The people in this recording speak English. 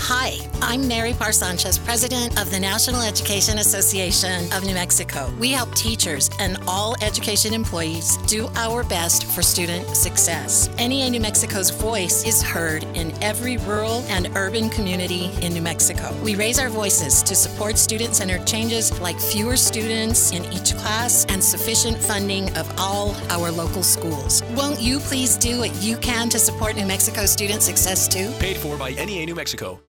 Hi, I'm Mary Parr Sanchez, President of the National Education Association of New Mexico. We help teachers and all education employees do our best for student success. NEA New Mexico's voice is heard in every rural and urban community in New Mexico. We raise our voices to support student-centered changes like fewer students in each class and sufficient funding of all our local schools. Won't you please do what you can to support New Mexico student success too? Paid for by NEA New Mexico.